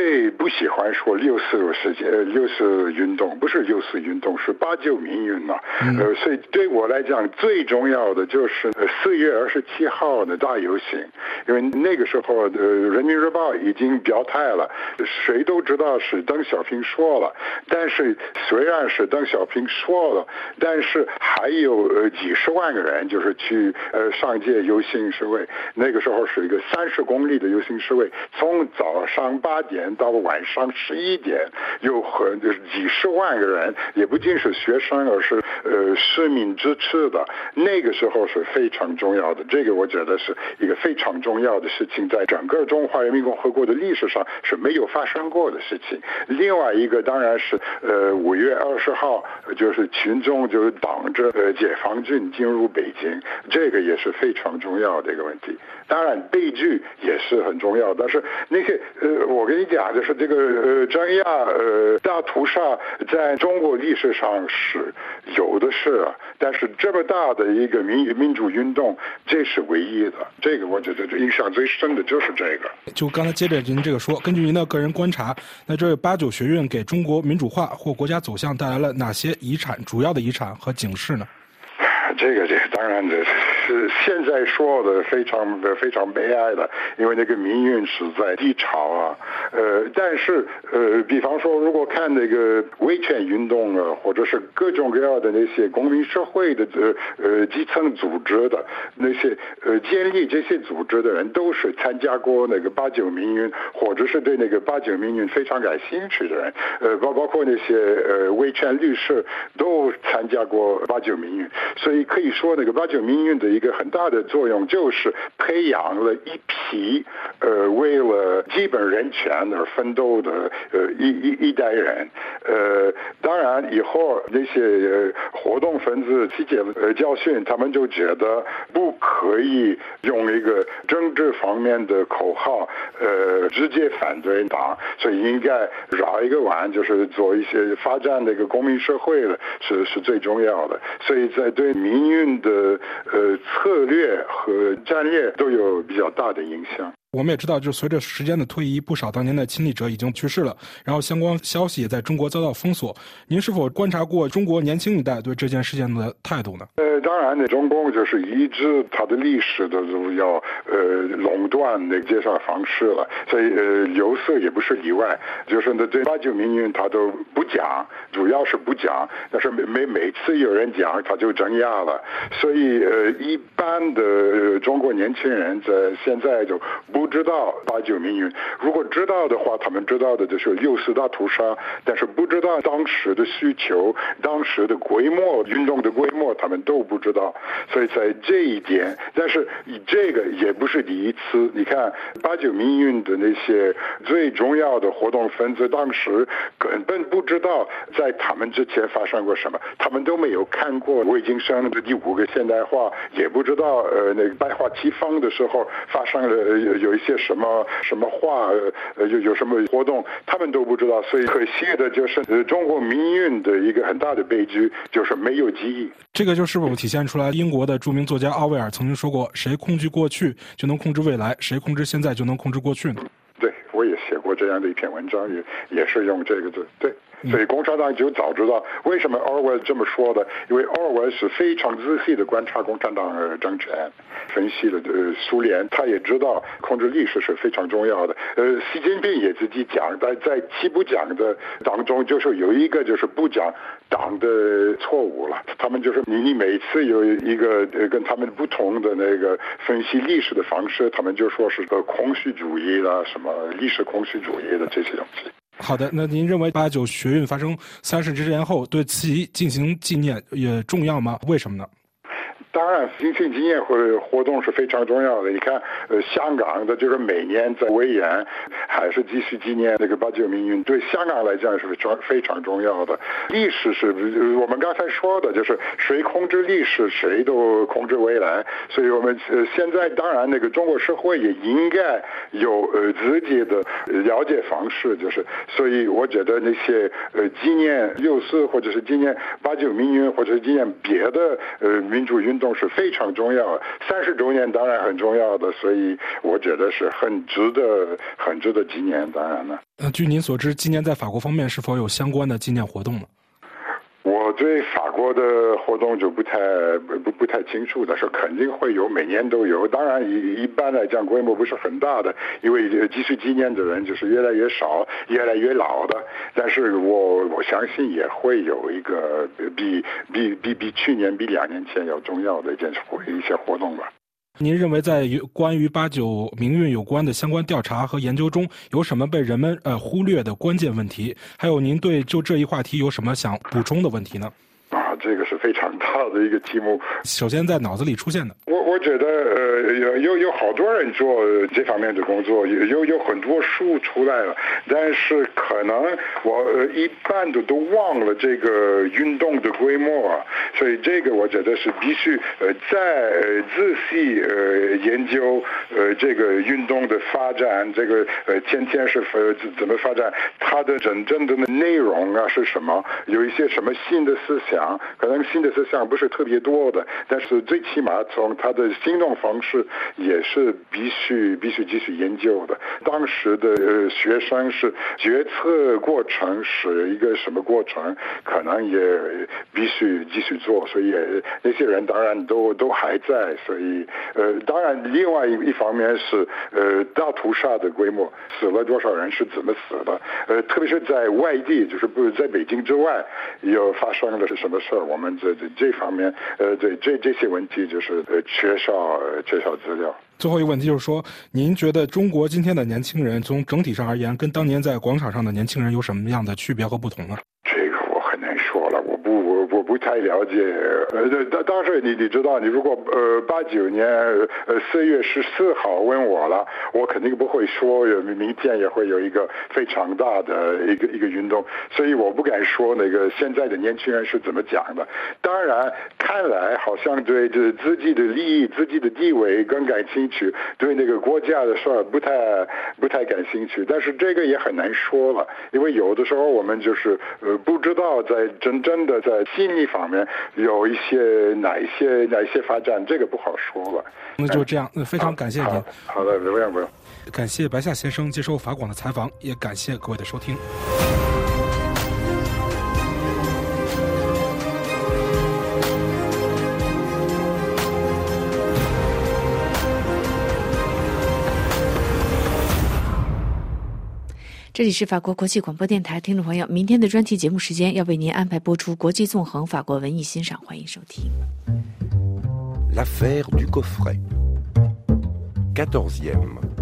不喜欢说6·4运动，不是6·4运动，是8·9民运嘛。所以对我来讲，最重要的就是4月27号的大游行，因为那个时候人民日报已经表态了，谁都知道是邓小平说了，但是虽然是邓小平说了，但是还有几十万个人就是去上街游行示威。那个时候是一个30公里的游行示威，从早上8点到晚上11点，有几十万个人，也不仅是学生，而是市民支持的。那个时候是非常重要的，这个我觉得是一个非常重要的事情，在整个中华人民共和国的历史上是没有发生过的事情。另外一个当然是5月20号，就是群众就挡着解放军进入北京，这个也是非常重要的一个问题。当然悲剧也是很重要，但是那些我跟你讲，就是这个镇压大屠杀在中国历史上是有的是，但是这么大的一个民主运动，这是唯一的。这个我觉得印象最深的就是这个。 就刚才接着您这个说，根据您的个人观察，那这8·9学运给中国民主化或国家走向带来了哪些主要的遗产和警示呢？ 这个当然的是现在说的非常悲哀的，因为那个民运是在低潮啊。但是比方说，如果看那个维权运动啊，或者是各种各样的那些公民社会的基层组织的那些建立这些组织的人，都是参加过那个8·9民运，或者是对那个8·9民运非常感兴趣的人。包括那些维权律师都参加过8·9民运，所以可以说那个8·9民运的一个很大的作用就是培养了一批为了基本人权而奋斗的一代人。当然以后那些活动分子理解了教训，他们就觉得不可以用一个政治方面的口号直接反对党，所以应该绕一个弯，就是做一些发展那个公民社会的是最重要的。所以在对民运的策略和战略都有比较大的影响。 我们也知道，就随着时间的推移，不少当年的亲历者已经去世了，然后相关消息也在中国遭到封锁。您是否观察过中国年轻一代对这件事件的态度呢？ 当然呢，中共就是一直它的历史的要垄断那个介绍方式了，所以有色也不是例外。就是呢，对8·9民运他都不讲，主要是不讲，但是每次有人讲，他就镇压了。所以一般的中国年轻人在现在就不知道8·9民运，如果知道的话，他们知道的就是6·4大屠杀，但是不知道当时的需求、当时的规模、运动的规模，他们都不知道。所以在这一点，但是这个也不是第一次。你看8·9民运的那些最重要的活动分子，当时根本不知道在他们之前发生过什么，他们都没有看过魏京生的第5个现代化，也不知道那个百花齐放的时候发生了有一些什么话，有什么活动，他们都不知道。所以可惜的就是中国民运的一个很大的悲剧，就是没有记忆。 这个就是否体现出来英国的著名作家奥威尔曾经说过，谁控制过去就能控制未来，谁控制现在就能控制过去呢？ 对，我也写过这样的一篇文章，也是用这个字。对，所以共产党就早知道为什么奥威尔这么说的，因为奥威尔是非常仔细的观察共产党政权，分析了苏联，他也知道控制历史是非常重要的。习近平也自己讲，在七不讲的当中，就是有一个就是不讲党的错误了。他们就是你每次有一个跟他们不同的那个分析历史的方式，他们就说是空虚主义啦，什么历史空虚主义的这些东西。 好的，那您认为8·9学运发生30周年后对其进行纪念也重要吗？为什么呢？ 当然，进行纪念活动是非常重要的。你看，香港的就是每年在维园还是继续纪念那个8·9民运，对香港来讲是非常重要的。历史是我们刚才说的，就是谁控制历史，谁都控制未来。所以我们现在当然那个中国社会也应该有自己的了解方式，就是所以我觉得那些纪念6·4或者是纪念8·9民运或者是纪念别的民主运动动是非常重要，30周年当然很重要的，所以我觉得是很值得纪念。当然了， 据您所知，今年在法国方面是否有相关的纪念活动呢？ 我对法国的活动就不太清楚，但是肯定会有，每年都有。当然一般来讲规模不是很大的，因为继续纪念的人就是越来越少，越来越老的。但是我相信也会有一个比去年比2年前要重要的一些活动吧。 您认为在关于89民运有关的相关调查和研究中，有什么被人们忽略的关键问题？还有您对就这一话题有什么想补充的问题呢？ 这个是非常大的一个题目。 首先在脑子里出现的， 我觉得有好多人做这方面的工作，有很多书出来了，但是可能我一般都忘了这个运动的规模，所以这个我觉得是必须再仔细研究这个运动的发展，这个天是怎么发展，它的真正的内容是什么，有一些什么新的思想。可能新的思想不是特别多的，但是最起码从他的行动方式也是必须继续研究的。当时的学生是决策过程是一个什么过程，可能也必须继续做，所以那些人当然都还在。所以当然另外一方面是大屠杀的规模，死了多少人，是怎么死的，特别是在外地，就是不是在北京之外有发生了是什么事儿，我们这方面对这些问题就是缺少资料。 最后一个问题就是说，您觉得中国今天的年轻人从整体上而言，跟当年在广场上的年轻人有什么样的区别和不同呢？ 这个我很难说了，我不太了解。当时你知道，你如果89年4月14号问我了，我肯定不会说明天也会有一个非常大的一个运动，所以我不敢说那个现在的年轻人是怎么讲的。当然看来好像对自己的利益、自己的地位更感兴趣，对那个国家的事儿不太感兴趣。但是这个也很难说了，因为有的时候我们就是不知道在真正的在心理方面有一些哪一些发展，这个不好说了。 那就这样，非常感谢您。 好的，不用。 感谢白夏先生接受法广的采访，也感谢各位的收听。 这里是法国国际广播电台，听众朋友，明天的专题节目时间要为您安排播出国际纵横法国文艺欣赏，欢迎收听。 L'affaire du coffret 14e。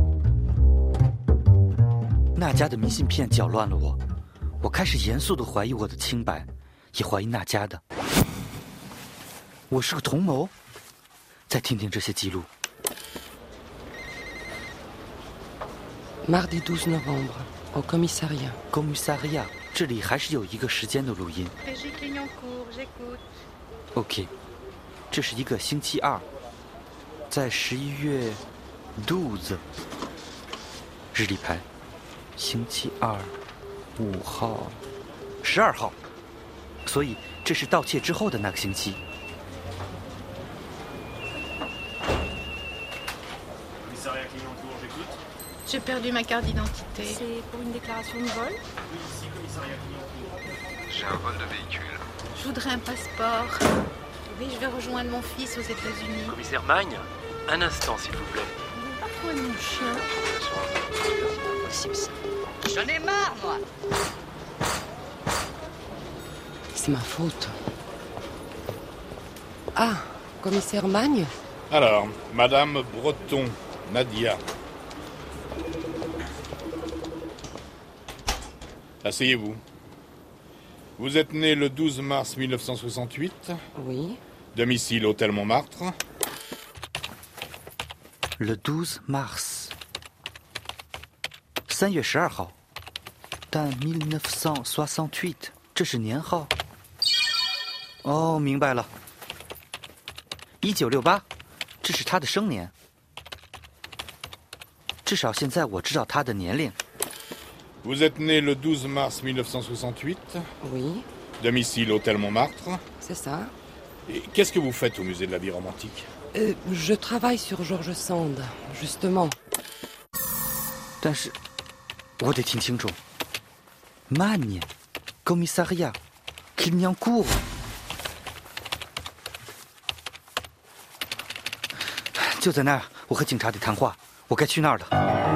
那家的明信片搅乱了我开始严肃地怀疑我的清白，也怀疑那家的。我是个同谋？再听听这些记录。 Mardi 12 novembre au commissariat。 commissariat， 这里还是有一个时间的录音。OK， 这是一个星期二，在11月12日历牌，星期二5号12号，所以这是盗窃之后的那个星期。 J'ai perdu ma carte d'identité. C'est pour une déclaration de vol? J'ai un vol de véhicule. Je voudrais un passeport. Oui, je vais rejoindre mon fils aux États-Unis. Commissaire Magne, un instant, s'il vous plaît. Pas trop de mon chien. C'est pas possible, ça. J'en ai marre, moi. C'est ma faute. Ah, commissaire Magne? Alors, Madame Breton, Nadia. Asseyez-vous. Vous êtes né le 12 mars 1968. Oui. Domicile Hôtel Montmartre. Le 12 mars. 3月12号。但1968，这是年号。哦，明白了。1968，这是他的生年。至少现在我知道他的年龄。 Vous êtes né le 12 mars 1968. Oui. Domicile Hôtel Montmartre. C'est ça. Et qu'est-ce que vous faites au musée de la vie romantique? Je travaille sur George Sand, justement. 但是，我得听清楚。Magne, commissariat, Clignancourt。就在那儿，我和警察得谈话，我该去那儿了。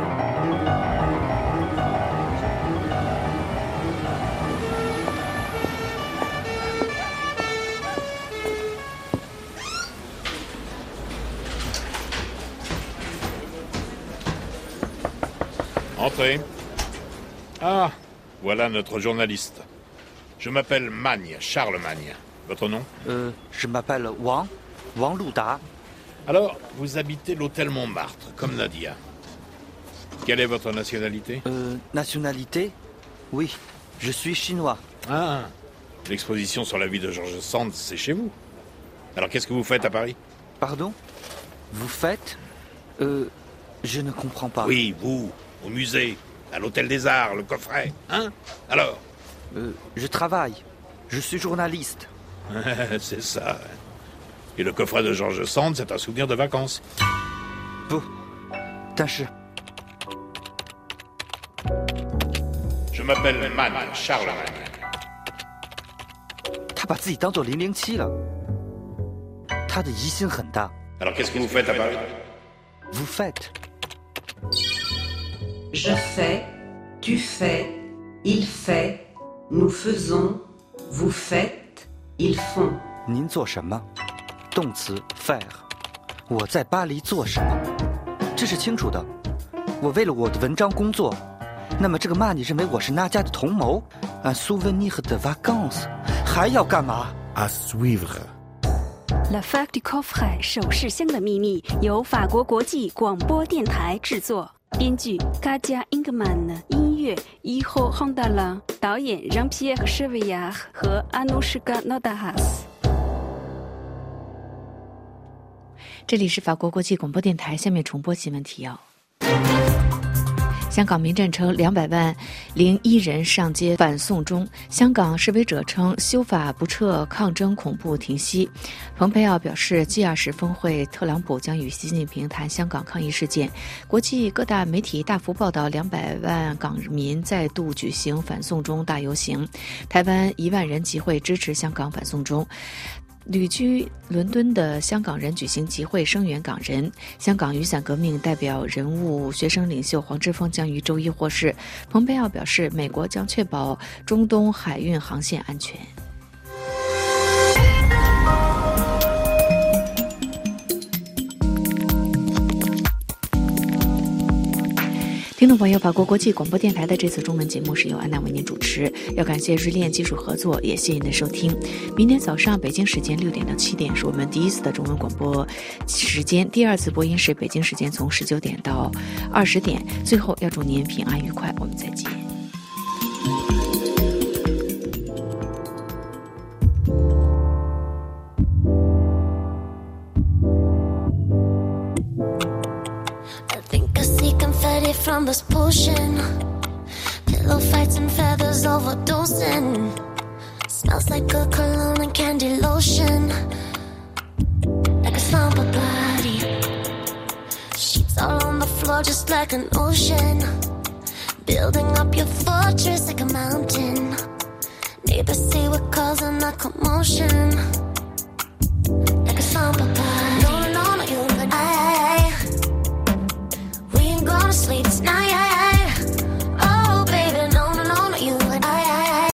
Entrez. Ah, voilà notre journaliste. Je m'appelle Magne, Charles Magne. Votre nom? Je m'appelle Wang Luda. Alors, vous habitez l'hôtel Montmartre, comme Nadia. Quelle est votre nationalité? Nationalité? Oui, je suis chinois. Ah, l'exposition sur la vie de George Sand, c'est chez vous. Alors qu'est-ce que vous faites à Paris? Pardon? Vous faites? Je ne comprends pas. Oui, vous, au musée, à l'hôtel des Arts, le coffret, hein? Alors? Je travaille. Je suis journaliste. C'est ça. Et le coffret de George Sand, c'est un souvenir de vacances. 不，但是 Je m'appelle Magne, Charles Magne. 他把自己当做007了。他的疑心很大。 Alors qu'est-ce que vous faites à Paris? Vous faites. Je fais, tu fais, il fait, nous faisons, vous faites, ils font. 您做什么？动词 faire。我在巴黎做什么？这是清楚的。我为了我的文章工作。那么这个曼尼认为我是那家的同谋。Un souvenir de vacances。还要干嘛 ？À suivre。 La Fac du Coffret 首饰箱的秘密由法国国际广播电台制作，编剧 Katia Ingman， 音乐 Iho Hondala， 导演 Jean-Pierre Chevillard 和 Anushka Nodahas。 这里是法国国际广播电台，下面重播新闻提要。香港民阵称200万01人上街反送中，香港示威者称修法不撤抗争恐怖停息。蓬佩奥表示 G20 峰会特朗普将与习近平谈香港抗议事件。国际各大媒体大幅报道200万港民再度举行反送中大游行，台湾1万人集会支持香港反送中。旅居伦敦的香港人举行集会声援港人。香港雨伞革命代表人物学生领袖黄之锋将于周一获释。蓬佩奥表示，美国将确保中东海运航线安全。听众朋友，法国国际广播电台的这次中文节目是由安娜为您主持，要感谢日链技术合作，也谢谢您的收听。明天早上北京时间6点到7点是我们第一次的中文广播时间，第二次播音是北京时间从19点到20点。最后要祝您平安愉快，我们再见。 From this potion, pillow fights and feathers overdosing. Smells like a cologne and candy lotion, like a slumber body. Sheets all on the floor just like an ocean, building up your fortress like a mountain. Neighbors say we're causing a commotion, like a slumber body. No, no, no, you and I, we ain't gonna sleep tonight.